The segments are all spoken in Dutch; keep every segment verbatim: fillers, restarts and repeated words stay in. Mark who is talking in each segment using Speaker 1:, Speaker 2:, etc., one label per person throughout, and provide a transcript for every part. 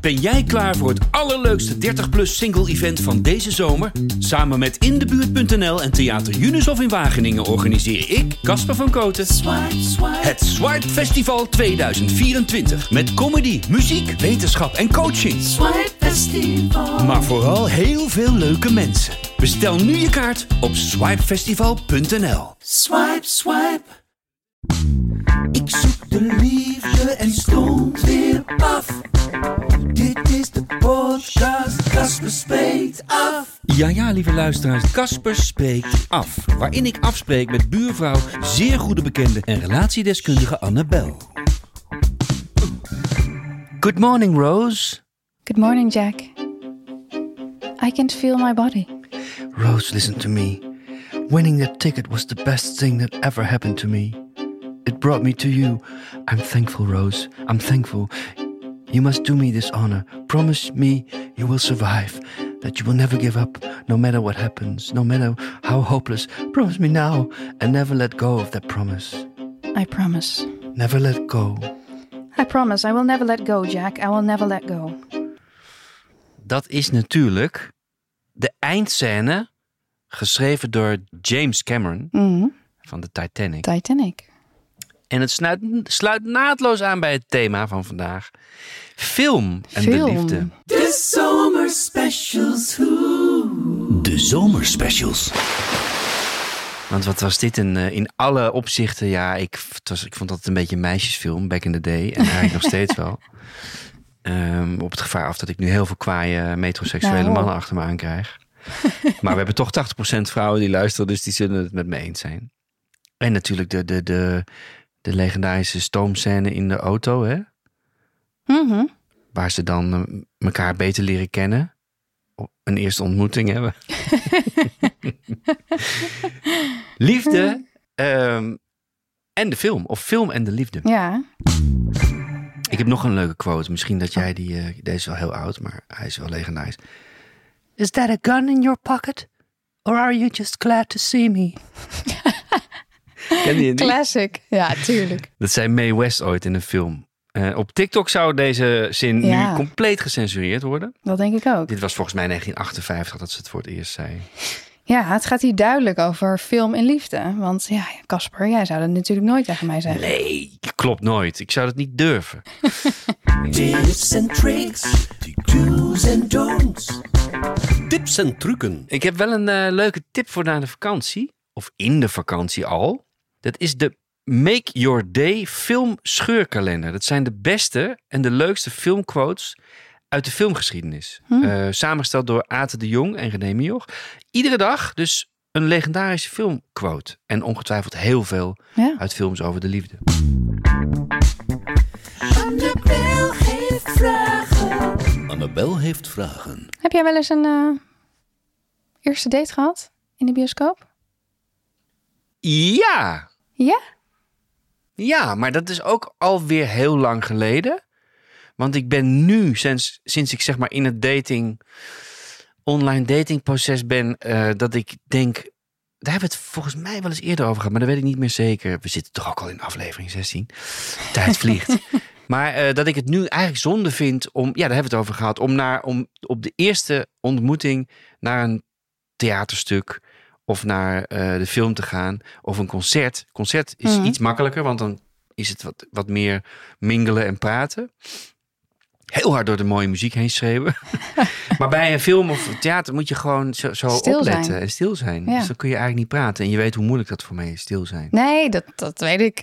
Speaker 1: Ben jij klaar voor het allerleukste dertig plus single event van deze zomer? Samen met In de Buurt punt n l en Theater Junushof in Wageningen organiseer ik, Casper van Kooten, Swipe, Swipe. Het Swipe Festival tweeduizend vierentwintig. Met comedy, muziek, wetenschap en coaching. Swipe Festival. Maar vooral heel veel leuke mensen. Bestel nu je kaart op swipe festival punt n l. Swipe, swipe. Ik zoek de liefde en stond weer af. Dit is de podcast Casper Spreekt Af. Ja, ja, lieve luisteraars, Casper Spreekt Af. Waarin ik afspreek met buurvrouw, zeer goede bekende en relatiedeskundige Annabel. Good morning, Rose.
Speaker 2: Good morning, Jack. I can feel my body.
Speaker 3: Rose, listen to me. Winning that ticket was the best thing that ever happened to me. It brought me to you. I'm thankful, Rose. I'm thankful. You must do me this honor. Promise me you will survive. That you will never give up, no matter what happens, no matter how hopeless. Promise me now and never let go of that promise.
Speaker 2: I promise.
Speaker 3: Never let go.
Speaker 2: I promise. I will never let go, Jack. I will never let go.
Speaker 1: Dat is natuurlijk de eindscène geschreven door James Cameron
Speaker 2: Mm-hmm.
Speaker 1: van de Titanic.
Speaker 2: Titanic.
Speaker 1: En het sluit, sluit naadloos aan bij het thema van vandaag. Film en
Speaker 2: Film.
Speaker 1: de liefde.
Speaker 4: De zomerspecials.
Speaker 1: De zomerspecials. Want wat was dit in, in alle opzichten? Ja, ik, het was, ik vond dat een beetje een meisjesfilm back in the day. En eigenlijk nog steeds wel. Um, op het gevaar af dat ik nu heel veel kwaaie metroseksuele
Speaker 2: Nou.
Speaker 1: mannen achter me aan krijg. Maar we hebben toch tachtig procent vrouwen die luisteren, dus die zullen het met me eens zijn. En natuurlijk de, de, de, de legendarische stoomscène in de auto, hè?
Speaker 2: Mm-hmm.
Speaker 1: Waar ze dan uh, elkaar beter leren kennen. Een eerste ontmoeting hebben. Liefde um, en de film. Of film en de liefde.
Speaker 2: Ja.
Speaker 1: Ik heb nog een leuke quote. Misschien dat jij die... Uh, deze is wel heel oud, maar hij is wel legendarisch.
Speaker 3: Is that a gun in your pocket? Or are you just glad to see me?
Speaker 1: Ken je die?
Speaker 2: Classic. Ja, tuurlijk.
Speaker 1: Dat zei Mae West ooit in een film. Uh, op TikTok zou deze zin
Speaker 2: Ja.
Speaker 1: nu compleet gecensureerd worden.
Speaker 2: Dat denk ik ook.
Speaker 1: Dit was volgens mij negentien achtenvijftig dat ze het voor het eerst zei.
Speaker 2: Ja, het gaat hier duidelijk over film en liefde. Want ja, Casper, jij zou dat natuurlijk nooit tegen mij zeggen.
Speaker 1: Nee, klopt nooit. Ik zou dat niet durven.
Speaker 4: Tips en tricks, do's en don'ts.
Speaker 5: Tips en trucken.
Speaker 1: Ik heb wel een uh, leuke tip voor na de vakantie. Of in de vakantie al. Dat is de Make Your Day film scheurkalender. Dat zijn de beste en de leukste filmquotes uit de filmgeschiedenis.
Speaker 2: Hm.
Speaker 1: Uh, samengesteld door Ate de Jong en René Mioch. Iedere dag dus een legendarische filmquote. En ongetwijfeld heel veel
Speaker 2: Ja.
Speaker 1: uit films over de liefde.
Speaker 4: Annabel heeft vragen.
Speaker 5: Annabel heeft vragen.
Speaker 2: Heb jij wel eens een uh, eerste date gehad in de bioscoop?
Speaker 1: Ja!
Speaker 2: Ja?
Speaker 1: Ja, maar dat is ook alweer heel lang geleden. Want ik ben nu, sinds, sinds ik zeg maar in het dating, online datingproces ben, uh, dat ik denk, daar hebben we het volgens mij wel eens eerder over gehad, maar dat weet ik niet meer zeker. We zitten toch ook al in aflevering zestien. Tijd vliegt. Maar uh, dat ik het nu eigenlijk zonde vind om, ja, daar hebben we het over gehad, om, naar, om op de eerste ontmoeting naar een theaterstuk of naar uh, de film te gaan of een concert. Concert is
Speaker 2: Mm.
Speaker 1: iets makkelijker, want dan is het wat, wat meer mingelen en praten. Heel hard door de mooie muziek heen schreeuwen. Maar bij een film of theater moet je gewoon zo, zo
Speaker 2: Stil
Speaker 1: opletten
Speaker 2: zijn.
Speaker 1: en stil zijn.
Speaker 2: Ja.
Speaker 1: Dus dan kun je eigenlijk niet praten. En je weet hoe moeilijk dat voor mij is, stil zijn.
Speaker 2: Nee, dat, dat weet ik.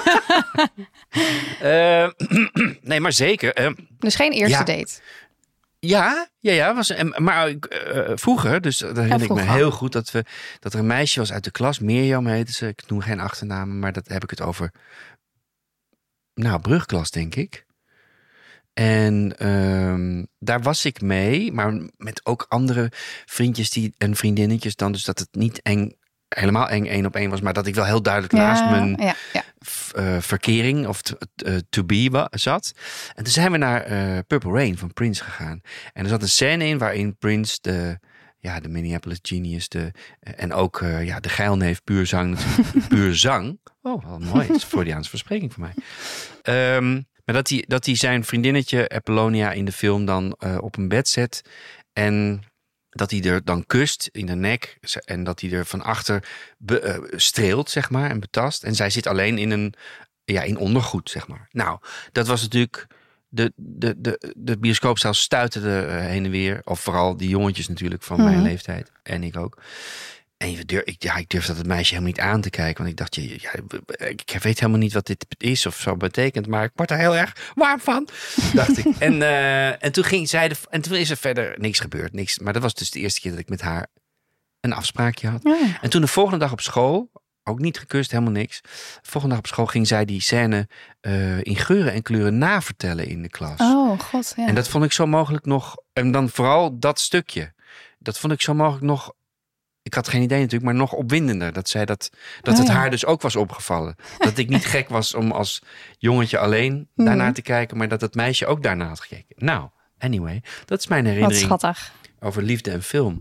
Speaker 1: Uh, nee, maar zeker. Uh,
Speaker 2: Dus geen eerste
Speaker 1: Ja.
Speaker 2: date.
Speaker 1: ja, ja, ja. Was, uh, maar uh, vroeger, dus dat herinner ik me
Speaker 2: vroeger.
Speaker 1: heel goed, dat, we, dat er een meisje was uit de klas. Mirjam heette ze. Ik noem geen achternamen, maar dat heb ik het over. Nou, brugklas, denk ik. En um, daar was ik mee, maar met ook andere vriendjes die, en vriendinnetjes dan. Dus dat het niet eng, helemaal eng één op één was, maar dat ik wel heel duidelijk naast mijn
Speaker 2: ja, ja.
Speaker 1: f- uh, verkering of t- uh, to be wa- zat. En toen zijn we naar uh, Purple Rain van Prince gegaan. En er zat een scène in waarin Prince de, ja, de Minneapolis Genius de, uh, en ook uh, ja, de geilneef puur zang, puur zang. Oh, wel mooi. Dat is een Freudiaanse verspreking voor mij. Um,
Speaker 6: Maar dat hij, dat hij zijn vriendinnetje Apollonia in de film dan uh, op een bed zet. En dat hij er dan kust in de nek. En dat hij er van achter be, uh, streelt, zeg maar, en betast. En zij zit alleen in een ja, in ondergoed, zeg maar. Nou, dat was natuurlijk... De, de, de, de bioscoopzaal stuiterde uh, heen en weer. Of vooral die jongetjes natuurlijk van mm-hmm. mijn leeftijd. En ik ook. En je durf, ik, ja, ik durfde dat meisje helemaal niet aan te kijken. Want ik dacht, ja, ja, ik weet helemaal niet wat dit is of zo betekent. Maar ik word er heel erg warm van, dacht ik. En, uh, en toen ging zij de, en toen is er verder niks gebeurd. Niks. Maar dat was dus de eerste keer dat ik met haar een afspraakje had. Ja. En toen de volgende dag op school, ook niet gekust, helemaal niks. De volgende dag op school ging zij die scène uh, in geuren en kleuren navertellen in de klas.
Speaker 2: Oh, god, ja.
Speaker 6: En dat vond ik zo mogelijk nog, en dan vooral dat stukje. Dat vond ik zo mogelijk nog, ik had geen idee natuurlijk, maar nog opwindender. Dat zij dat, dat oh, het ja. haar dus ook was opgevallen. Dat ik niet gek was om als jongetje alleen mm. daarnaar te kijken, maar dat het meisje ook daarna had gekeken. Nou, anyway, dat is mijn herinnering.
Speaker 2: Wat schattig.
Speaker 6: Over liefde en film.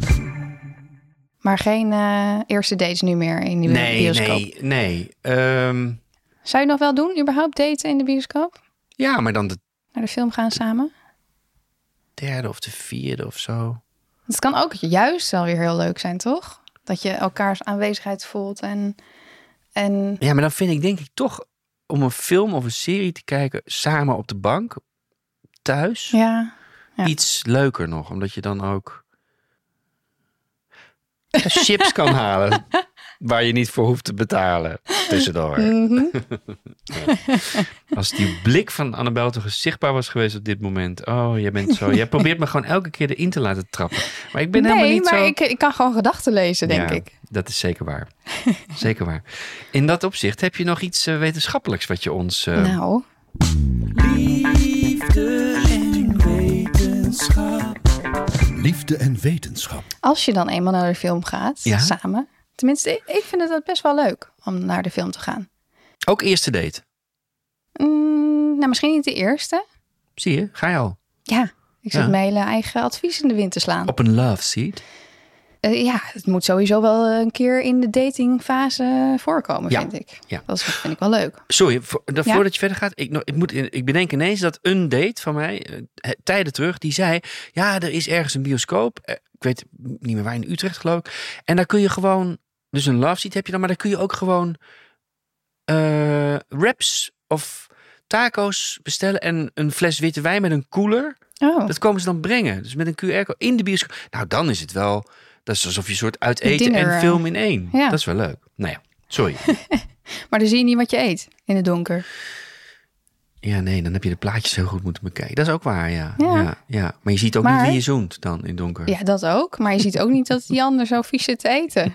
Speaker 2: Maar geen uh, eerste dates nu meer in de
Speaker 6: nee,
Speaker 2: bioscoop?
Speaker 6: Nee, nee. Um,
Speaker 2: Zou je nog wel doen, überhaupt daten in de bioscoop?
Speaker 6: Ja, maar dan de...
Speaker 2: Naar de film gaan samen?
Speaker 6: Derde of de vierde of zo.
Speaker 2: Het kan ook juist wel weer heel leuk zijn, toch? Dat je elkaars aanwezigheid voelt en... en...
Speaker 6: Ja, maar dan vind ik denk ik toch... om een film of een serie te kijken samen op de bank, thuis...
Speaker 2: Ja, ja.
Speaker 6: Iets leuker nog, omdat je dan ook... chips kan halen waar je niet voor hoeft te betalen tussendoor. Mm-hmm. Ja. Als die blik van Annabel toch eens zichtbaar was geweest op dit moment. Oh, jij bent zo. Jij probeert me gewoon elke keer erin te laten trappen. Maar ik ben
Speaker 2: nee,
Speaker 6: helemaal niet
Speaker 2: maar
Speaker 6: zo...
Speaker 2: ik, ik kan gewoon gedachten lezen, denk
Speaker 6: ja,
Speaker 2: ik.
Speaker 6: Dat is zeker waar. Zeker waar. In dat opzicht heb je nog iets uh, wetenschappelijks wat je ons... Uh...
Speaker 2: Nou.
Speaker 4: Liefde en wetenschap.
Speaker 5: Liefde en wetenschap.
Speaker 2: Als je dan eenmaal naar de film gaat, ja? samen. Tenminste, ik vind het best wel leuk om naar de film te gaan.
Speaker 6: Ook eerste date?
Speaker 2: Mm, nou, misschien niet de eerste.
Speaker 6: Zie je, ga je al?
Speaker 2: Ja, ik zit ja. mijn hele eigen advies in de wind te slaan.
Speaker 6: Op een love seat?
Speaker 2: Uh, ja, het moet sowieso wel een keer in de datingfase voorkomen,
Speaker 6: ja.
Speaker 2: vind ik.
Speaker 6: Ja.
Speaker 2: Dat vind ik wel leuk.
Speaker 6: Sorry, voor, ja? voordat je verder gaat. Ik, ik, moet, ik bedenk ineens dat een date van mij, uh, tijden terug, die zei... Ja, er is ergens een bioscoop. Uh, ik weet niet meer waar, in Utrecht geloof ik. En daar kun je gewoon... Dus een love seat heb je dan, maar daar kun je ook gewoon... Uh, wraps of taco's bestellen en een fles witte wijn met een koeler.
Speaker 2: Oh.
Speaker 6: Dat komen ze dan brengen. Dus met een Q R-code in de bioscoop. Nou, dan is het wel... Dat is alsof je een soort uit eten Dinner, en film in één. Ja. Dat is wel leuk. Nou ja, sorry.
Speaker 2: Maar dan zie je niet wat je eet in het donker.
Speaker 6: Ja, nee, dan heb je de plaatjes heel goed moeten bekijken. Dat is ook waar, ja.
Speaker 2: Ja.
Speaker 6: ja, ja. Maar je ziet ook maar, niet wie je zoent dan in het donker.
Speaker 2: Ja, dat ook. Maar je ziet ook niet dat die ander zo vies zit te eten.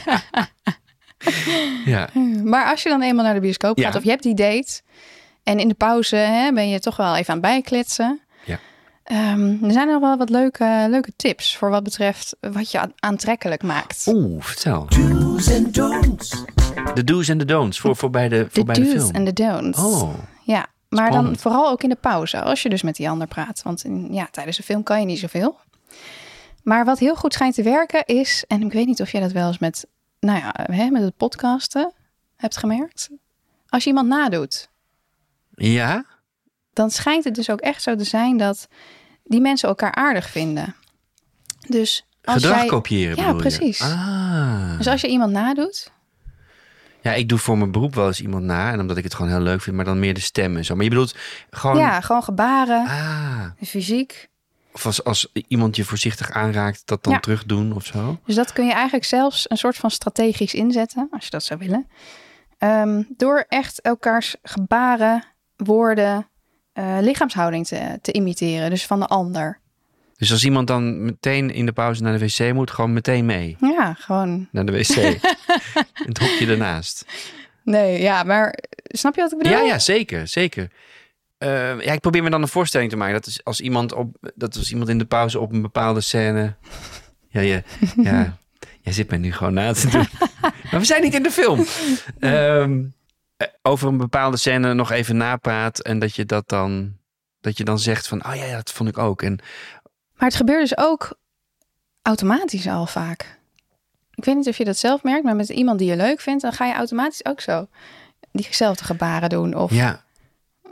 Speaker 6: Ja.
Speaker 2: Maar als je dan eenmaal naar de bioscoop gaat, ja. of je hebt die date... en in de pauze hè, ben je toch wel even aan het bijkletsen...
Speaker 6: Ja.
Speaker 2: Um, er zijn nog wel wat leuke, leuke tips voor wat betreft wat je aantrekkelijk maakt.
Speaker 6: Oeh, vertel.
Speaker 4: Do's and don'ts.
Speaker 6: De do's en de don'ts voor, voor bij de, voor
Speaker 2: de
Speaker 6: bij de film.
Speaker 2: De do's en de don'ts.
Speaker 6: Oh.
Speaker 2: Ja, maar
Speaker 6: spannend.
Speaker 2: Dan vooral ook in de pauze, als je dus met die ander praat. Want in, ja, tijdens de film kan je niet zoveel. Maar wat heel goed schijnt te werken is, en ik weet niet of jij dat wel eens met, nou ja, hè, met het podcasten hebt gemerkt. Als je iemand nadoet.
Speaker 6: Ja?
Speaker 2: Dan schijnt het dus ook echt zo te zijn dat die mensen elkaar aardig vinden. Dus als
Speaker 6: Gedrag
Speaker 2: jij...
Speaker 6: kopiëren
Speaker 2: ja,
Speaker 6: bedoel
Speaker 2: precies.
Speaker 6: je? Ah.
Speaker 2: Dus als je iemand nadoet...
Speaker 6: Ja, ik doe voor mijn beroep wel eens iemand na. En omdat ik het gewoon heel leuk vind, maar dan meer de stem en zo. Maar je bedoelt gewoon...
Speaker 2: Ja, gewoon gebaren,
Speaker 6: ah.
Speaker 2: fysiek.
Speaker 6: Of als, als iemand je voorzichtig aanraakt, dat dan
Speaker 2: ja.
Speaker 6: terug doen of zo.
Speaker 2: Dus dat kun je eigenlijk zelfs een soort van strategisch inzetten, als je dat zou willen. Um, door echt elkaars gebaren, woorden... Uh, lichaamshouding te, te imiteren, dus van de ander.
Speaker 6: Dus als iemand dan meteen in de pauze naar de wc moet, gewoon meteen mee?
Speaker 2: Ja, gewoon.
Speaker 6: Naar de wc. Het hokje ernaast.
Speaker 2: Nee, ja, maar snap je wat ik bedoel?
Speaker 6: Ja, ja, zeker, zeker. Uh, ja, ik probeer me dan een voorstelling te maken. Dat is als iemand, op, dat is iemand in de pauze op een bepaalde scène... Ja, ja, ja. Jij zit mij nu gewoon na te doen. Maar we zijn niet in de film. Um, over een bepaalde scène nog even napraat en dat je dat dan dat je dan zegt van, oh ja, dat vond ik ook. En
Speaker 2: maar het gebeurt dus ook automatisch al vaak. Ik weet niet of je dat zelf merkt, maar met iemand die je leuk vindt, dan ga je automatisch ook zo diezelfde gebaren doen. Of
Speaker 6: ja.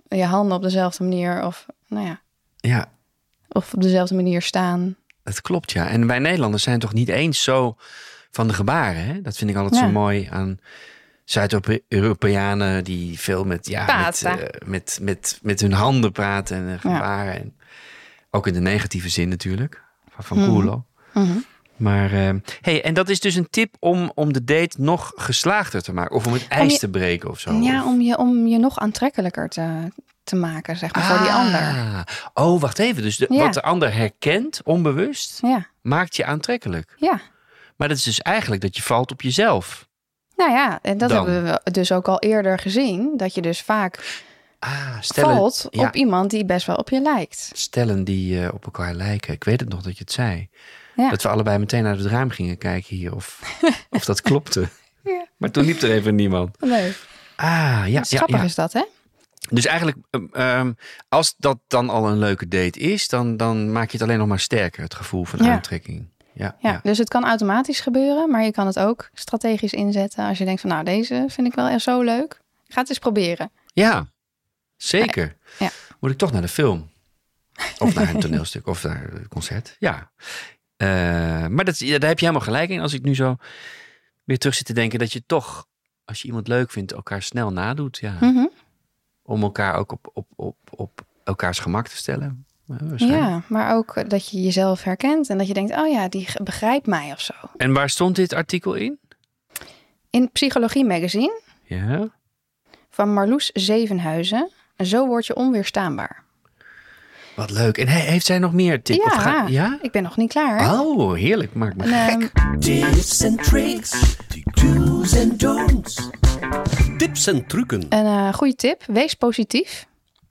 Speaker 2: je handen op dezelfde manier of, nou ja,
Speaker 6: Ja,
Speaker 2: of op dezelfde manier staan.
Speaker 6: het klopt, ja. En wij Nederlanders zijn toch niet eens zo van de gebaren, hè? Dat vind ik altijd
Speaker 2: Ja.
Speaker 6: zo mooi aan Zuid-Europeanen die veel met, ja, met,
Speaker 2: Praten.
Speaker 6: eh, met, met, met hun handen praten en eh, gebaren. En ook in de negatieve zin natuurlijk, van, van
Speaker 2: Mhm.
Speaker 6: culo.
Speaker 2: Mhm.
Speaker 6: Maar, eh, hey, en dat is dus een tip om, om de date nog geslaagder te maken. Of om het ijs
Speaker 2: je-
Speaker 6: te breken of zo.
Speaker 2: Ja,
Speaker 6: Of-
Speaker 2: om je, om je nog aantrekkelijker te, te maken, zeg maar, voor die ander.
Speaker 6: Ah. Oh, wacht even. Dus de,
Speaker 2: Ja.
Speaker 6: wat de ander herkent, onbewust,
Speaker 2: Ja,
Speaker 6: maakt je aantrekkelijk.
Speaker 2: ja.
Speaker 6: Maar dat is dus eigenlijk dat je valt op jezelf.
Speaker 2: Nou ja, en dat
Speaker 6: Dan.
Speaker 2: hebben we dus ook al eerder gezien. Dat je dus vaak
Speaker 6: Ah, stellen,
Speaker 2: valt
Speaker 6: ja,
Speaker 2: op iemand die best wel op je lijkt.
Speaker 6: stellen die eh, op elkaar lijken. Ik weet het nog dat je het zei.
Speaker 2: Ja.
Speaker 6: Dat we allebei meteen uit het raam gingen kijken hier of, of dat klopte.
Speaker 2: Ja.
Speaker 6: Maar toen liep er even niemand.
Speaker 2: Nee.
Speaker 6: Ah, ja, ja,
Speaker 2: Grappig
Speaker 6: ja.
Speaker 2: is dat, hè?
Speaker 6: Dus eigenlijk, um, um, als dat dan al een leuke date is, dan, dan maak je het alleen nog maar sterker, het gevoel van
Speaker 2: Ja.
Speaker 6: aantrekking. Ja,
Speaker 2: Ja,
Speaker 6: ja.
Speaker 2: dus het kan automatisch gebeuren, maar je kan het ook strategisch inzetten. Als je denkt van, nou, deze vind ik wel echt zo leuk. Ik ga het eens proberen.
Speaker 6: Ja, zeker.
Speaker 2: Ja.
Speaker 6: Moet ik toch naar de film? Of naar een toneelstuk, of naar een concert. Ja. Uh, maar dat, ja, daar heb je helemaal gelijk in. Als ik nu zo weer terug zit te denken, dat je toch, als je iemand leuk vindt, elkaar snel nadoet. Ja.
Speaker 2: Mhm.
Speaker 6: Om elkaar ook op, op, op, op elkaars gemak te stellen. Uh, waarschijnlijk.
Speaker 2: Ja, maar ook dat je jezelf herkent en dat je denkt, oh ja, die begrijpt mij of zo.
Speaker 6: En waar stond dit artikel in?
Speaker 2: In Psychologie Magazine
Speaker 6: Ja.
Speaker 2: van Marloes Zevenhuizen. Zo word je onweerstaanbaar.
Speaker 6: Wat leuk. En he- heeft zij nog meer tips?
Speaker 2: Ja,
Speaker 6: Of ga- ja?
Speaker 2: ik ben nog niet klaar. Hè?
Speaker 6: Oh, heerlijk. Maak me
Speaker 2: En,
Speaker 6: gek.
Speaker 2: ehm,
Speaker 4: Tips en tricks, do's en don'ts. Tips en trucken.
Speaker 2: een uh, goede tip, wees positief.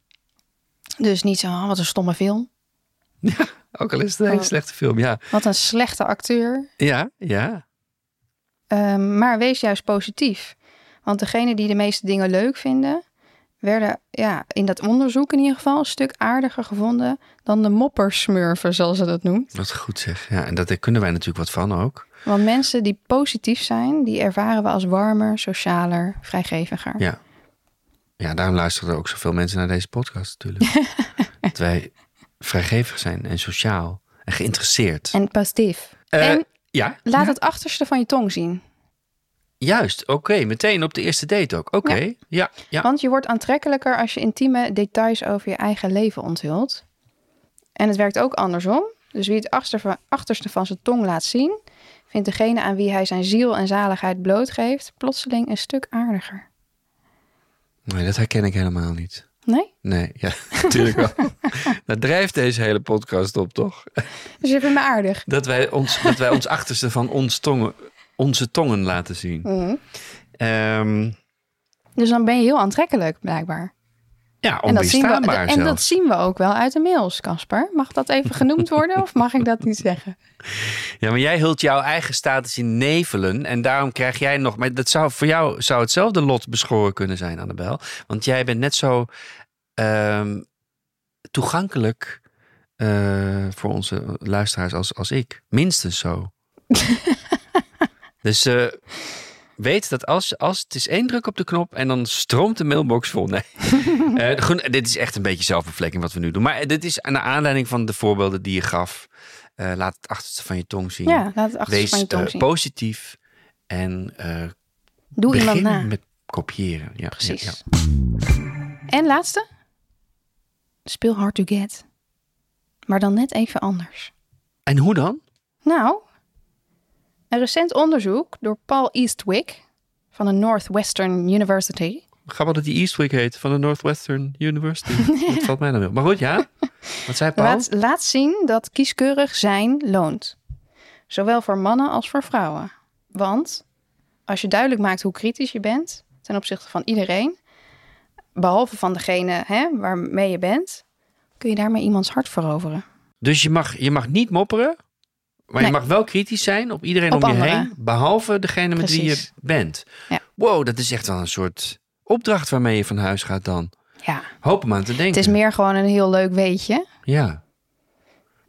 Speaker 2: Dus niet zo, oh, wat een stomme film.
Speaker 6: Ook al is het een hele
Speaker 2: Oh.
Speaker 6: slechte film. Ja,
Speaker 2: Wat een slechte acteur.
Speaker 6: ja, ja.
Speaker 2: Um, maar wees juist positief. Want degenen die de meeste dingen leuk vinden, werden ja, in dat onderzoek in ieder geval een stuk aardiger gevonden dan de moppersmurfen, zoals ze dat noemt.
Speaker 6: Wat goed zeg. Ja, en dat, daar kunnen wij natuurlijk wat van ook.
Speaker 2: Want mensen die positief zijn, die ervaren we als warmer, socialer, vrijgeviger.
Speaker 6: Ja. Ja, daarom luisteren er ook zoveel mensen naar deze podcast natuurlijk. Dat wij vrijgevig zijn en sociaal en geïnteresseerd.
Speaker 2: En positief.
Speaker 6: Eh,
Speaker 2: en
Speaker 6: ja,
Speaker 2: laat
Speaker 6: ja.
Speaker 2: het achterste van je tong zien.
Speaker 6: Juist, oké. Meteen op de eerste date ook. Oké, ja. Ja, ja.
Speaker 2: Want je wordt aantrekkelijker als je intieme details over je eigen leven onthult. En het werkt ook andersom. Dus wie het achterste, achterste van zijn tong laat zien, vindt degene aan wie hij zijn ziel en zaligheid blootgeeft plotseling een stuk aardiger.
Speaker 6: Nee, dat herken ik helemaal niet.
Speaker 2: Nee?
Speaker 6: Nee, ja, natuurlijk wel. Daar drijft deze hele podcast op, toch?
Speaker 2: Dus je vindt me aardig.
Speaker 6: Dat wij ons, dat wij ons achterste van ons tongen, onze tongen laten zien.
Speaker 2: Mhm.
Speaker 6: Ehm,
Speaker 2: Dus dan ben je heel aantrekkelijk, blijkbaar.
Speaker 6: ja,
Speaker 2: En dat, zien we,
Speaker 6: onweerstaanbaar
Speaker 2: en dat
Speaker 6: zelfs.
Speaker 2: zien we ook wel uit de mails, Casper. Mag dat even genoemd worden of mag ik dat niet zeggen?
Speaker 6: Ja, maar jij hult jouw eigen status in nevelen. En daarom krijg jij nog... Maar dat zou, voor jou zou hetzelfde lot beschoren kunnen zijn, Annabel. Want jij bent net zo ehm, toegankelijk uh, voor onze luisteraars als, als ik. Minstens zo. Dus uh, weet dat als, als het is één druk op de knop en dan stroomt de mailbox vol. Nee. uh, goed, dit is echt een beetje zelfbevlekking wat we nu doen. Maar dit is naar aanleiding van de voorbeelden die je gaf. Uh, laat het achterste van je tong zien.
Speaker 2: Ja, laat het achterste
Speaker 6: Wees
Speaker 2: van je tong
Speaker 6: uh,
Speaker 2: zien.
Speaker 6: positief en uh,
Speaker 2: Doe
Speaker 6: begin
Speaker 2: iemand na.
Speaker 6: met kopiëren. Ja,
Speaker 2: Precies.
Speaker 6: Ja, ja.
Speaker 2: En laatste. Speel hard to get. Maar dan net even anders.
Speaker 6: En hoe dan?
Speaker 2: Nou, een recent onderzoek door Paul Eastwick van de Northwestern University.
Speaker 6: Grappig dat die Eastwick heet van de Northwestern University. Dat valt mij dan wel. Maar goed, ja. Wat zei Paul?
Speaker 2: Laat, laat zien dat kieskeurig zijn loont. Zowel voor mannen als voor vrouwen. Want als je duidelijk maakt hoe kritisch je bent ten opzichte van iedereen, behalve van degene hè, waarmee je bent, kun je daarmee iemands hart veroveren.
Speaker 6: Dus je mag, je mag niet mopperen, maar
Speaker 2: Nee.
Speaker 6: je mag wel kritisch zijn op iedereen
Speaker 2: Op
Speaker 6: om je
Speaker 2: anderen.
Speaker 6: heen, behalve degene met wie je
Speaker 2: Precies.
Speaker 6: bent.
Speaker 2: Ja.
Speaker 6: Wow, dat is echt wel een soort opdracht waarmee je van huis gaat dan.
Speaker 2: Ja,
Speaker 6: Hoop hem aan te denken.
Speaker 2: het is meer gewoon een heel leuk weetje.
Speaker 6: Ja.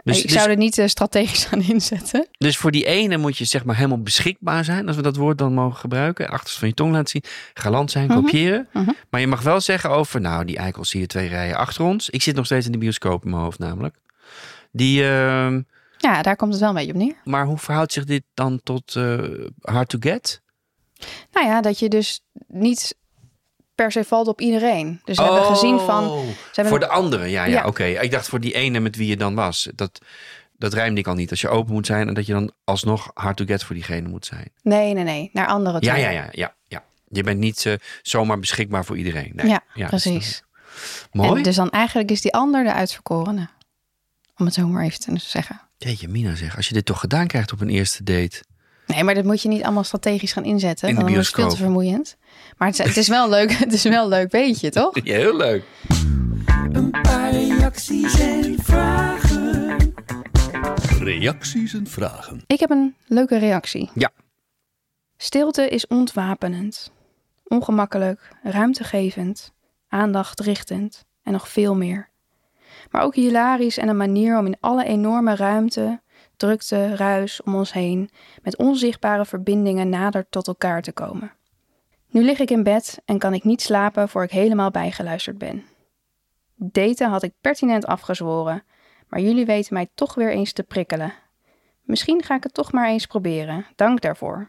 Speaker 6: Dus,
Speaker 2: ik
Speaker 6: dus,
Speaker 2: zou er niet uh, strategisch gaan inzetten.
Speaker 6: Dus voor die ene moet je zeg maar helemaal beschikbaar zijn. Als we dat woord dan mogen gebruiken. Achterste van je tong laten zien. Galant zijn,
Speaker 2: Mm-hmm.
Speaker 6: kopiëren.
Speaker 2: Mm-hmm.
Speaker 6: Maar je mag wel zeggen over... Nou, die eikels zie je twee rijen achter ons. Ik zit nog steeds in de bioscoop in mijn hoofd namelijk. Die... Uh,
Speaker 2: ja, daar komt het wel een beetje op neer.
Speaker 6: Maar hoe verhoudt zich dit dan tot uh, Hard to Get?
Speaker 2: Nou ja, dat je dus niet per se valt op iedereen. Dus we oh, hebben gezien van... Ze hebben
Speaker 6: voor de anderen, ja, ja,
Speaker 2: ja.
Speaker 6: oké. Okay. Ik dacht voor die ene met wie je dan was. Dat, dat rijmde ik al niet. Als je open moet zijn en dat je dan alsnog Hard to Get voor diegene moet zijn.
Speaker 2: Nee, nee, nee. Naar anderen toe.
Speaker 6: Ja, ja, ja, ja, ja. Je bent niet uh, zomaar beschikbaar voor iedereen. Nee.
Speaker 2: Ja,
Speaker 6: ja,
Speaker 2: precies.
Speaker 6: Mooi.
Speaker 2: En dus dan eigenlijk is die ander de uitverkorene. Om het zo maar even te zeggen.
Speaker 6: Jeetje, Mina zeg. Als je dit toch gedaan krijgt op een eerste date...
Speaker 2: Nee, maar dat moet je niet allemaal strategisch gaan inzetten.
Speaker 6: In de
Speaker 2: dan is het veel te vermoeiend. Maar het is, het is wel leuk. Het is wel een leuk beetje, toch?
Speaker 6: Ja, heel leuk.
Speaker 4: Een paar reacties en vragen.
Speaker 5: Reacties en vragen.
Speaker 2: Ik heb een leuke reactie.
Speaker 6: Ja.
Speaker 2: Stilte is ontwapenend. Ongemakkelijk, ruimtegevend, aandachtrichtend en nog veel meer. Maar ook hilarisch en een manier om in alle enorme ruimte... drukte, ruis om ons heen, met onzichtbare verbindingen nader tot elkaar te komen. Nu lig ik in bed en kan ik niet slapen voor ik helemaal bijgeluisterd ben. Daten had ik pertinent afgezworen, maar jullie weten mij toch weer eens te prikkelen. Misschien ga ik het toch maar eens proberen. Dank daarvoor.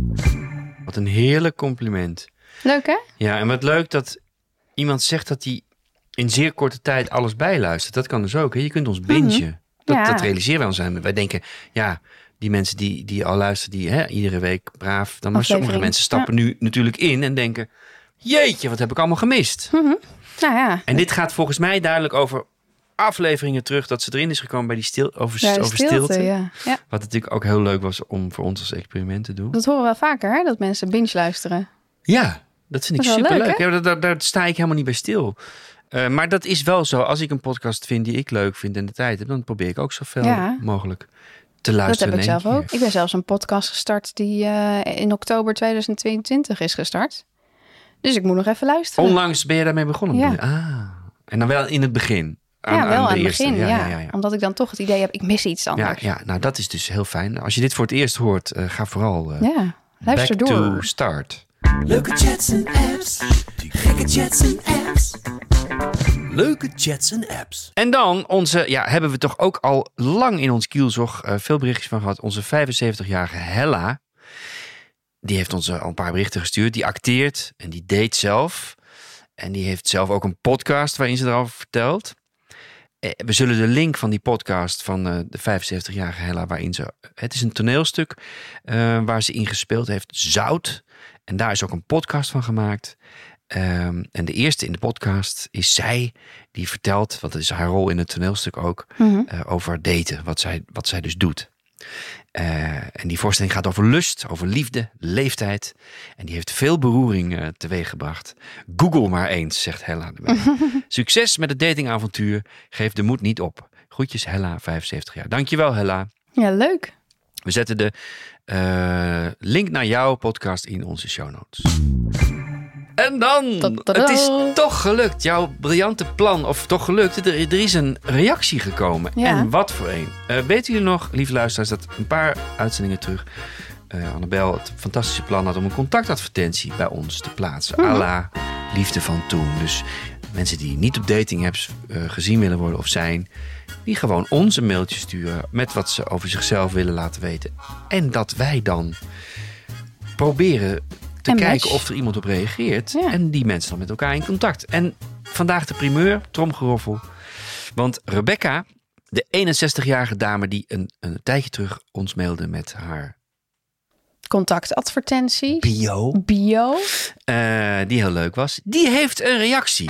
Speaker 6: Wat een heerlijk compliment.
Speaker 2: Leuk, hè?
Speaker 6: Ja, en wat leuk dat iemand zegt dat hij in zeer korte tijd alles bijluistert. Dat kan dus ook, hè? Je kunt ons bingen. Mm-hmm. Dat, ja. dat realiseren wij ons aan. Wij denken, ja, die mensen die, die al luisteren, die hè, iedere week braaf. Dan maar sommige mensen stappen ja. nu natuurlijk in en denken, jeetje, wat heb ik allemaal gemist?
Speaker 2: Mm-hmm. Nou ja.
Speaker 6: En dit gaat volgens mij duidelijk over afleveringen terug dat ze erin is gekomen bij die stil, over,
Speaker 2: ja,
Speaker 6: over
Speaker 2: stilte.
Speaker 6: stilte.
Speaker 2: Ja. Ja.
Speaker 6: Wat natuurlijk ook heel leuk was om voor ons als experiment te doen.
Speaker 2: Dat horen we wel vaker, hè? Dat mensen binge luisteren.
Speaker 6: Ja, dat vind ik
Speaker 2: dat
Speaker 6: superleuk.
Speaker 2: Leuk,
Speaker 6: ja, daar, daar sta ik helemaal niet bij stil. Uh, maar dat is wel zo. Als ik een podcast vind die ik leuk vind en de tijd heb, dan probeer ik ook zoveel ja. mogelijk te luisteren.
Speaker 2: Dat heb ik zelf
Speaker 6: keer.
Speaker 2: ook. Ik ben zelfs een podcast gestart die uh, in oktober tweeduizend tweeëntwintig is gestart. Dus ik moet nog even luisteren.
Speaker 6: Onlangs ben je daarmee begonnen?
Speaker 2: Ja.
Speaker 6: Ah, en dan wel in het begin? Aan,
Speaker 2: ja, wel aan,
Speaker 6: aan
Speaker 2: het
Speaker 6: eerste.
Speaker 2: begin. Ja,
Speaker 6: ja, ja, ja.
Speaker 2: Omdat ik dan toch het idee heb, ik mis iets anders.
Speaker 6: Ja, ja, nou dat is dus heel fijn. Als je dit voor het eerst hoort, uh, ga vooral uh,
Speaker 2: ja, luister
Speaker 6: back
Speaker 2: door.
Speaker 6: to start.
Speaker 4: Leuke chats en apps. Gekke chats en apps. Leuke chats en apps.
Speaker 6: En dan onze, ja, hebben we toch ook al lang in ons kielzog uh, veel berichtjes van gehad. Onze vijfenzeventigjarige Hella. Die heeft ons al een paar berichten gestuurd. Die acteert en die date zelf. En die heeft zelf ook een podcast waarin ze erover vertelt. We zullen de link van die podcast van uh, de vijfenzeventigjarige Hella, waarin ze... Het is een toneelstuk uh, waar ze in gespeeld heeft, Zout. En daar is ook een podcast van gemaakt. Um, en de eerste in de podcast is zij die vertelt, wat is haar rol in het toneelstuk ook, mm-hmm. uh, over daten, wat zij, wat zij dus doet. Uh, en die voorstelling gaat over lust, over liefde, leeftijd. En die heeft veel beroering uh, teweeggebracht. Google maar eens, zegt Hella erbij. Succes met het datingavontuur. Geef de moed niet op. Groetjes Hella, vijfenzeventig jaar. Dankjewel Hella.
Speaker 2: Ja, leuk.
Speaker 6: We zetten de uh, link naar jouw podcast in onze show notes. En dan, Ta-da-da. Het is toch gelukt. Jouw briljante plan, of toch gelukt. Er, er is een reactie gekomen. Ja. En wat voor een. Uh, weten jullie nog, lieve luisteraars, dat een paar uitzendingen terug uh, Annabel het fantastische plan had om een contactadvertentie bij ons te plaatsen. Mm-hmm. À la Liefde van Toen. Dus mensen die niet op dating apps uh, gezien willen worden of zijn, die gewoon ons een mailtje sturen met wat ze over zichzelf willen laten weten. En dat wij dan proberen te en kijken match. Of er iemand op reageert. Ja. En die mensen dan met elkaar in contact. En vandaag de primeur, tromgeroffel. Want Rebecca, de eenenzestigjarige dame die een, een tijdje terug ons mailde met haar
Speaker 2: contactadvertentie.
Speaker 6: Bio.
Speaker 2: Bio.
Speaker 6: Uh, die heel leuk was. Die heeft een reactie.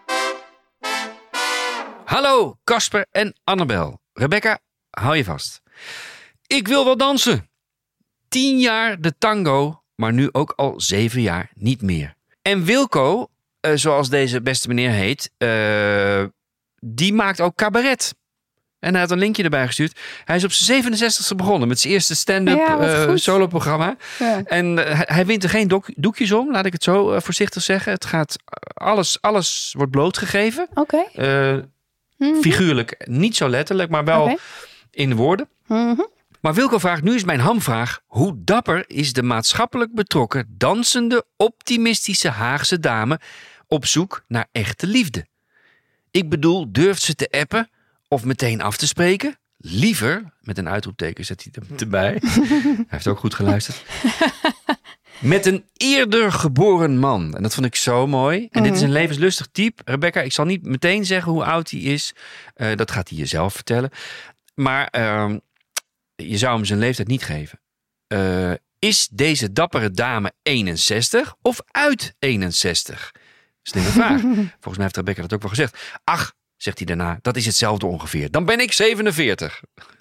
Speaker 6: Hallo, Casper en Annabel. Rebecca, hou je vast. Ik wil wel dansen. Tien jaar de tango, maar nu ook al zeven jaar niet meer. En Wilco, uh, zoals deze beste meneer heet, uh, die maakt ook cabaret. En hij had een linkje erbij gestuurd. Hij is op zijn zevenenzestigste begonnen met zijn eerste stand-up ja, uh, soloprogramma. Ja. En uh, hij, hij wint er geen doek, doekjes om, laat ik het zo uh, voorzichtig zeggen. Het gaat, alles, alles wordt blootgegeven.
Speaker 2: Oké.
Speaker 6: Okay. Uh, mm-hmm. Figuurlijk, niet zo letterlijk, maar wel... Okay. in woorden.
Speaker 2: Mm-hmm.
Speaker 6: Maar Wilco vraagt, nu is mijn hamvraag. Hoe dapper is de maatschappelijk betrokken, dansende, optimistische Haagse dame op zoek naar echte liefde? Ik bedoel, durft ze te appen of meteen af te spreken? Liever, met een uitroepteken zet hij er erbij. Hij heeft ook goed geluisterd. Met een eerder geboren man. En dat vond ik zo mooi. En mm-hmm. dit is een levenslustig type. Rebecca, ik zal niet meteen zeggen hoe oud hij is. Uh, dat gaat hij je zelf vertellen. Maar uh, je zou hem zijn leeftijd niet geven. Uh, is deze dappere dame eenenzestig of uit eenenzestig? Slimme vraag. Volgens mij heeft Rebecca dat ook wel gezegd. Ach, zegt hij daarna, dat is hetzelfde ongeveer. Dan ben ik zevenenveertig.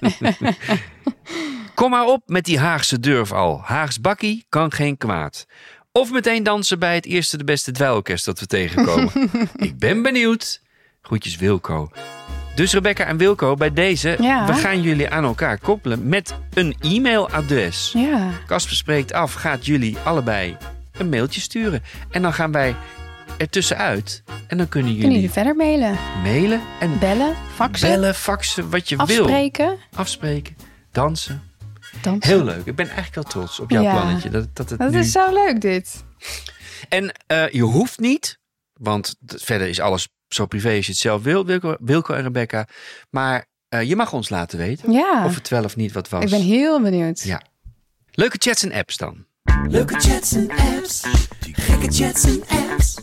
Speaker 6: Kom maar op met die Haagse durf al. Haags bakkie kan geen kwaad. Of meteen dansen bij het eerste de beste dweilorkest dat we tegenkomen. Ik ben benieuwd. Groetjes Wilco. Dus Rebecca en Wilco, bij deze, ja. we gaan jullie aan elkaar koppelen met een e-mailadres.
Speaker 2: Ja.
Speaker 6: Casper spreekt af, gaat jullie allebei een mailtje sturen. En dan gaan wij ertussenuit. En dan kunnen jullie,
Speaker 2: kunnen jullie verder mailen.
Speaker 6: Mailen en
Speaker 2: bellen, faxen.
Speaker 6: Bellen, faxen, wat je
Speaker 2: Afspreken.
Speaker 6: wil. Afspreken. Dansen.
Speaker 2: Dansen.
Speaker 6: Heel leuk. Ik ben eigenlijk wel trots op jouw ja. plannetje. Dat, dat, het
Speaker 2: dat
Speaker 6: nu...
Speaker 2: is zo leuk dit.
Speaker 6: En uh, je hoeft niet, want verder is alles zo privé als je het zelf wil, Wilco, Wilco en Rebecca. Maar uh, je mag ons laten weten
Speaker 2: ja.
Speaker 6: of het wel of niet wat was.
Speaker 2: Ik ben heel benieuwd.
Speaker 6: Ja. Leuke chats en apps dan.
Speaker 4: Leuke chats en apps. Gekke chats en apps.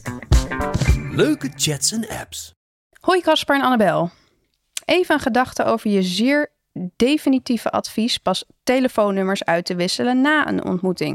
Speaker 4: Leuke chats en apps.
Speaker 2: Hoi Casper en Annabel. Even een gedachte over je zeer definitieve advies pas telefoonnummers uit te wisselen na een ontmoeting.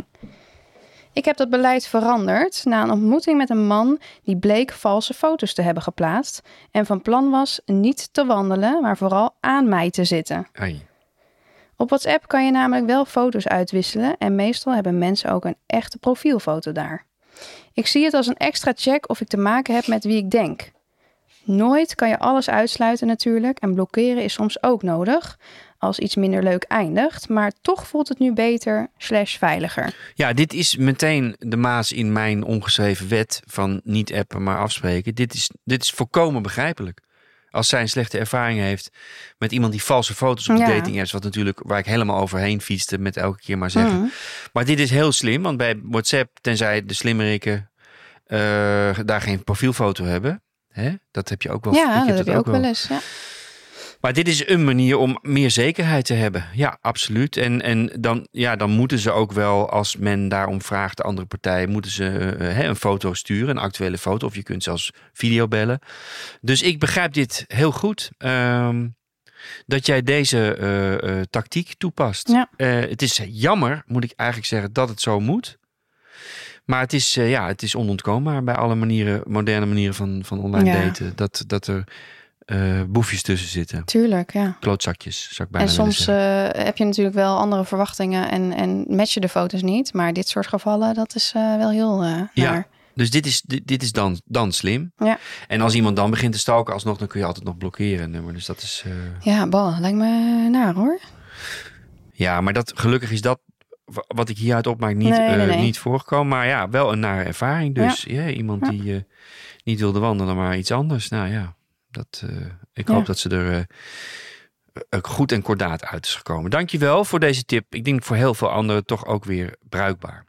Speaker 2: Ik heb dat beleid veranderd na een ontmoeting met een man die bleek valse foto's te hebben geplaatst en van plan was niet te wandelen, maar vooral aan mij te zitten.
Speaker 6: Ai.
Speaker 2: Op WhatsApp kan je namelijk wel foto's uitwisselen en meestal hebben mensen ook een echte profielfoto daar. Ik zie het als een extra check of ik te maken heb met wie ik denk. Nooit kan je alles uitsluiten natuurlijk en blokkeren is soms ook nodig als iets minder leuk eindigt, maar toch voelt het nu beter slash veiliger.
Speaker 6: Ja, dit is meteen de maas in mijn ongeschreven wet van niet appen maar afspreken. Dit is, dit is volkomen begrijpelijk. Als zij een slechte ervaring heeft met iemand die valse foto's op de ja. dating apps, wat natuurlijk waar ik helemaal overheen fietste met elke keer maar zeggen. Mm. Maar dit is heel slim, want bij WhatsApp, tenzij de slimmerikken uh, daar geen profielfoto hebben, hè? Dat heb je ook wel.
Speaker 2: Ja, dat,
Speaker 6: dat
Speaker 2: heb je ook wel, wel eens. Ja.
Speaker 6: Maar dit is een manier om meer zekerheid te hebben. Ja, absoluut. En, en dan, ja, dan moeten ze ook wel, als men daarom vraagt, de andere partij, moeten ze uh, een foto sturen, een actuele foto. Of je kunt zelfs video bellen. Dus ik begrijp dit heel goed. Um, dat jij deze uh, uh, tactiek toepast.
Speaker 2: Ja.
Speaker 6: Uh, het is jammer, moet ik eigenlijk zeggen, dat het zo moet. Maar het is, uh, ja, het is onontkoombaar bij alle manieren, moderne manieren van, van online ja. daten. Dat, dat er Uh, boefjes tussen zitten.
Speaker 2: Tuurlijk, ja.
Speaker 6: Klootzakjes, zou ik bijna
Speaker 2: en soms uh, heb je natuurlijk wel andere verwachtingen en, en match je de foto's niet. Maar dit soort gevallen, dat is uh, wel heel uh,
Speaker 6: ja,
Speaker 2: naar.
Speaker 6: Dus dit is, dit, dit is dan, dan slim.
Speaker 2: Ja.
Speaker 6: En als iemand dan begint te stalken alsnog, dan kun je altijd nog blokkeren. Nummer. Dus dat is... Uh...
Speaker 2: Ja, bal, lijkt me naar hoor.
Speaker 6: Ja, maar dat, gelukkig is dat, wat ik hieruit opmaak, niet,
Speaker 2: nee, nee,
Speaker 6: uh,
Speaker 2: nee.
Speaker 6: niet voorgekomen. Maar ja, wel een nare ervaring. Dus ja. Ja, iemand ja. die uh, niet wilde wandelen, maar iets anders. Nou ja. Dat, uh, ik hoop ja. dat ze er uh, goed en kordaat uit is gekomen. Dankjewel voor deze tip. Ik denk voor heel veel anderen toch ook weer bruikbaar.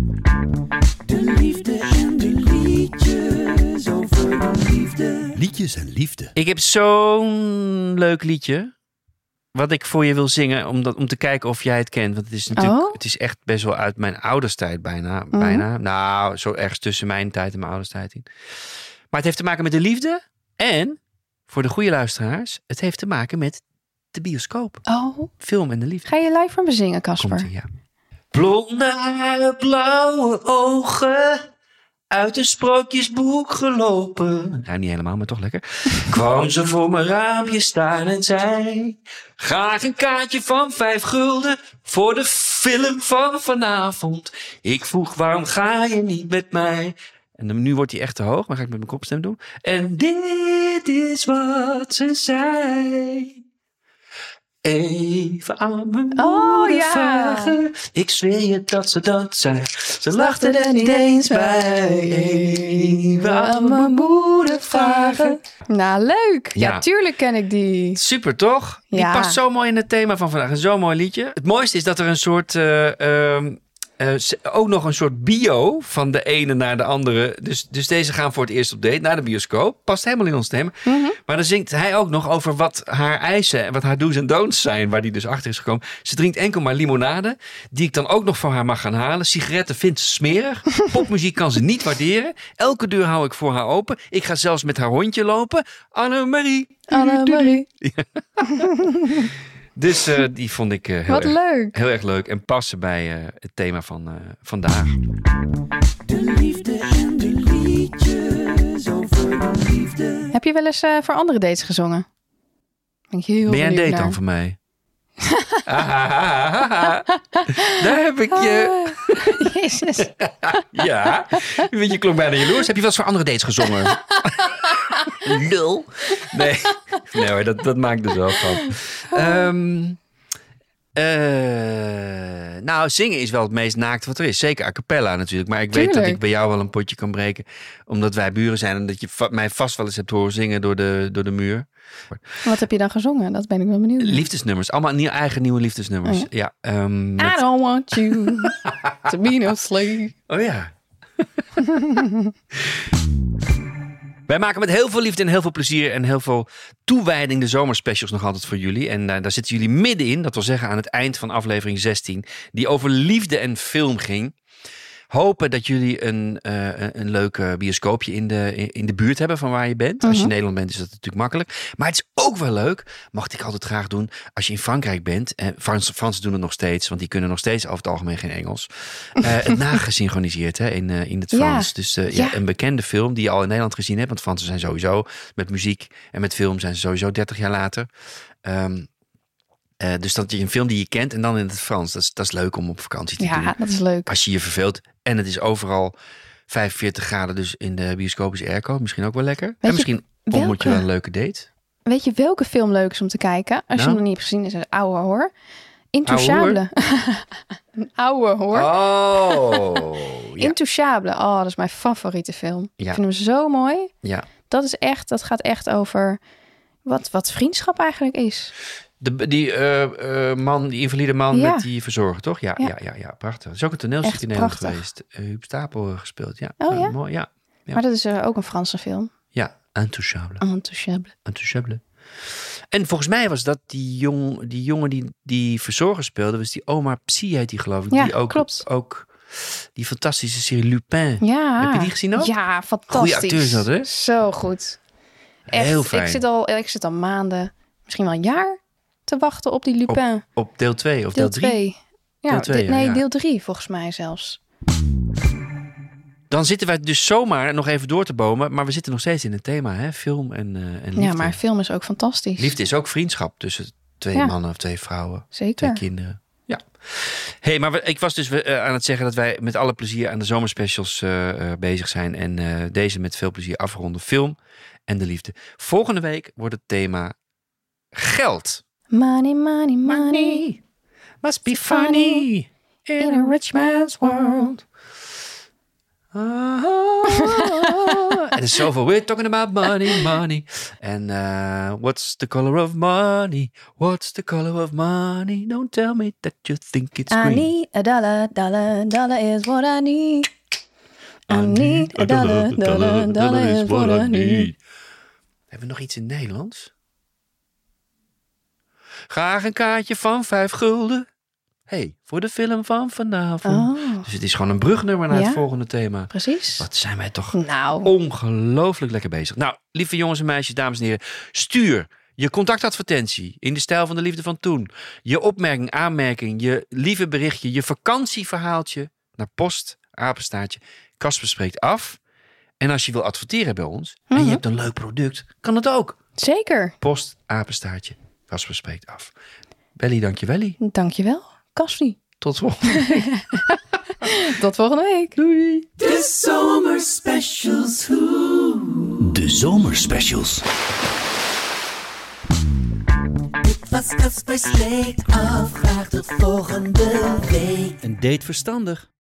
Speaker 4: De liefde en de liedjes over de liefde.
Speaker 5: Liedjes en liefde.
Speaker 6: Ik heb zo'n leuk liedje wat ik voor je wil zingen om, dat, om te kijken of jij het kent. Want het is natuurlijk,
Speaker 2: oh?
Speaker 6: het is echt best wel uit mijn ouderstijd bijna.
Speaker 2: Mm-hmm.
Speaker 6: bijna. Nou, zo ergens tussen mijn tijd en mijn ouderstijd in. Maar het heeft te maken met de liefde en... Voor de goede luisteraars, het heeft te maken met de bioscoop.
Speaker 2: Oh.
Speaker 6: Film en de liefde.
Speaker 2: Ga je live voor me zingen, Casper?
Speaker 6: Komt-ie, ja.
Speaker 1: Blonde haren, blauwe ogen, uit een sprookjesboek gelopen.
Speaker 6: Nou, niet helemaal, maar toch lekker.
Speaker 1: Kwam ze voor mijn raampje staan en zei, graag een kaartje van vijf gulden voor de film van vanavond. Ik vroeg, waarom ga je niet met mij?
Speaker 6: En nu wordt hij echt te hoog, maar ga ik met mijn kopstem doen.
Speaker 1: En dit is wat ze zei. even aan mijn
Speaker 2: Oh,
Speaker 1: moeder
Speaker 2: ja.
Speaker 1: vragen. Ik zweer je dat ze dat zei. Ze lachten er niet eens bij. Even aan mijn moeder vragen.
Speaker 2: Nou, leuk. Ja,
Speaker 6: Ja.
Speaker 2: tuurlijk ken ik die.
Speaker 6: Super, toch? Die
Speaker 2: Ja.
Speaker 6: past zo mooi in het thema van vandaag. Een zo'n mooi liedje. Het mooiste is dat er een soort... eh, ehm, eh, s- ook nog een soort bio van de ene naar de andere. Dus, dus deze gaan voor het eerst op date naar de bioscoop. Past helemaal in ons thema.
Speaker 2: Mhm.
Speaker 6: Maar dan zingt hij ook nog over wat haar eisen en wat haar do's en don'ts zijn. Waar die dus achter is gekomen. Ze drinkt enkel maar limonade. Die ik dan ook nog voor haar mag gaan halen. Sigaretten vindt ze smerig. Popmuziek kan ze niet waarderen. Elke deur hou ik voor haar open. Ik ga zelfs met haar hondje lopen. Annemarie.
Speaker 2: Annemarie.
Speaker 6: Dus eh, die vond ik eh, heel,
Speaker 2: Wat
Speaker 6: erg,
Speaker 2: leuk.
Speaker 6: heel erg leuk. En passen bij eh, het thema van eh, vandaag.
Speaker 4: De liefde en de liedjes over de liefde.
Speaker 2: Heb je wel eens eh, voor andere dates gezongen? Ben ik heel
Speaker 6: Ben jij een
Speaker 2: benieuwd
Speaker 6: date dan
Speaker 2: naar.
Speaker 6: van mij? Ahahaha. Daar heb ik je.
Speaker 2: Ah, Jezus.
Speaker 6: Ja. Je klonk bijna jaloers. Heb je wel eens voor andere dates gezongen? Lul. Nee, nee hoor, dat, dat maakt er zo van. Ehm, eh, nou, zingen is wel het meest naakt wat er is. Zeker a cappella natuurlijk. Maar ik weet dat
Speaker 2: Tuurlijk.
Speaker 6: ik bij jou wel een potje kan breken. Omdat wij buren zijn en dat je va- mij vast wel eens hebt horen zingen door de, door de muur.
Speaker 2: Wat heb je dan gezongen? Dat ben ik wel benieuwd.
Speaker 6: Liefdesnummers. Allemaal nieuw, eigen nieuwe liefdesnummers.
Speaker 2: Oh
Speaker 6: ja, ehm, met-
Speaker 2: I don't want you to be no slave.
Speaker 6: Oh ja. Wij maken met heel veel liefde en heel veel plezier en heel veel toewijding de zomerspecials nog altijd voor jullie. En uh, daar zitten jullie middenin, dat wil zeggen aan het eind van aflevering zestien, die over liefde en film ging. Hopen dat jullie een, uh, een leuk bioscoopje in de, in de buurt hebben van waar je bent. Als je in Nederland bent is dat natuurlijk makkelijk. Maar het is ook wel leuk, mag ik altijd graag doen, als je in Frankrijk bent. En Frans, Fransen doen het nog steeds, want die kunnen nog steeds over het algemeen geen Engels. Uh, het nagesynchroniseerd hè, in, uh, in het Frans.
Speaker 2: Ja.
Speaker 6: Dus uh, ja,
Speaker 2: Ja.
Speaker 6: een bekende film die je al in Nederland gezien hebt. Want Fransen zijn sowieso, met muziek en met film zijn ze sowieso dertig jaar later. Um, Uh, dus dat je een film die je kent en dan in het Frans. Dat is, dat is leuk om op vakantie te doen.
Speaker 2: Ja, dat is leuk.
Speaker 6: Als je je verveelt. En het is overal vijfenveertig graden. Dus in de bioscoop is airco. Misschien ook wel lekker. en
Speaker 2: je
Speaker 6: misschien
Speaker 2: welke?
Speaker 6: ontmoet je wel een leuke date.
Speaker 2: Weet je welke film leuk is om te kijken? Als je
Speaker 6: Nou?
Speaker 2: hem nog niet hebt gezien, is het oude hoor.
Speaker 6: Ouwe hoor?
Speaker 2: Intouchable. Een oude hoor.
Speaker 6: Oh. ja.
Speaker 2: Intouchable. Oh, dat is mijn favoriete film.
Speaker 6: Ja.
Speaker 2: Ik vind hem zo mooi.
Speaker 6: ja.
Speaker 2: Dat is echt, dat gaat echt over wat, wat vriendschap eigenlijk is.
Speaker 6: De, die uh, uh, man, die invalide man
Speaker 2: Ja.
Speaker 6: met die verzorger, toch? Ja, ja,
Speaker 2: Ja.
Speaker 6: ja, ja, prachtig. Dat is ook een toneelstuk
Speaker 2: Echt
Speaker 6: in Nederland
Speaker 2: prachtig.
Speaker 6: geweest. Uh, Huub Stapel gespeeld. Ja.
Speaker 2: Oh, ja?
Speaker 6: Mooi, ja. Ja.
Speaker 2: Maar dat is uh, ook een Franse film.
Speaker 6: Ja, Intouchable.
Speaker 2: Intouchable.
Speaker 6: Intouchable. En volgens mij was dat die, jong, die jongen die die verzorger speelde, was die Omar Sy heet die geloof ik.
Speaker 2: Ja,
Speaker 6: die ook,
Speaker 2: klopt.
Speaker 6: ook die fantastische serie Lupin.
Speaker 2: Ja.
Speaker 6: Heb je die gezien ook?
Speaker 2: Ja, fantastisch.
Speaker 6: Goeie acteur is dat, hè?
Speaker 2: Zo goed. Echt,
Speaker 6: Heel fijn.
Speaker 2: Ik zit, al, ik zit al maanden, misschien wel een jaar, te wachten op die Lupin.
Speaker 6: Op deel twee of
Speaker 2: deel
Speaker 6: deel drie?
Speaker 2: twee. Ja,
Speaker 6: Deel twee,
Speaker 2: de-
Speaker 6: ja,
Speaker 2: nee,
Speaker 6: ja.
Speaker 2: deel drie volgens mij zelfs.
Speaker 6: Dan zitten wij dus zomaar nog even door te bomen, maar we zitten nog steeds in het thema, hè? Film en, uh, en liefde.
Speaker 2: Ja, maar film is ook fantastisch.
Speaker 6: Liefde is ook vriendschap tussen twee
Speaker 2: Ja.
Speaker 6: mannen of twee vrouwen.
Speaker 2: Zeker.
Speaker 6: Twee kinderen. Ja. Hey, maar we, ik was dus uh, aan het zeggen dat wij met alle plezier aan de zomerspecials uh, uh, bezig zijn. En uh, deze met veel plezier afronden. Film en de liefde. Volgende week wordt het thema geld.
Speaker 2: Money, money, money.
Speaker 6: Must be funny in a rich man's world. Er is zoveel. We're talking about money, money. And uh, what's the color of money? What's the color of money? Don't tell me that you think it's
Speaker 2: I
Speaker 6: green.
Speaker 2: need a dollar, dollar, dollar is what I need. I need a dollar, dollar, dollar is what I need.
Speaker 6: Hebben we nog iets in het Nederlands? Graag een kaartje van vijf gulden. Hey, voor de film van vanavond.
Speaker 2: Oh,
Speaker 6: Dus het is gewoon een brugnummer naar
Speaker 2: Ja.
Speaker 6: het volgende thema.
Speaker 2: precies.
Speaker 6: Wat zijn wij toch
Speaker 2: Nou,
Speaker 6: ongelooflijk lekker bezig. Nou, lieve jongens en meisjes, dames en heren. Stuur je contactadvertentie in de stijl van de liefde van toen. Je opmerking, aanmerking, je lieve berichtje, je vakantieverhaaltje naar post, apenstaartje. Kasper spreekt af. En als je wil adverteren bij ons en
Speaker 2: Mhm.
Speaker 6: je hebt een leuk product, kan het ook.
Speaker 2: zeker.
Speaker 6: Post, apenstaartje, Kasper spreekt af. Belly, dankjewellie.
Speaker 2: Dankjewel, Kassie.
Speaker 6: Tot volgende week.
Speaker 2: Tot volgende week.
Speaker 6: Doei.
Speaker 4: De zomerspecials. Hoe.
Speaker 5: De zomerspecials.
Speaker 4: Ik Dat was Casper's Week. Al graag tot volgende week.
Speaker 1: Een date verstandig.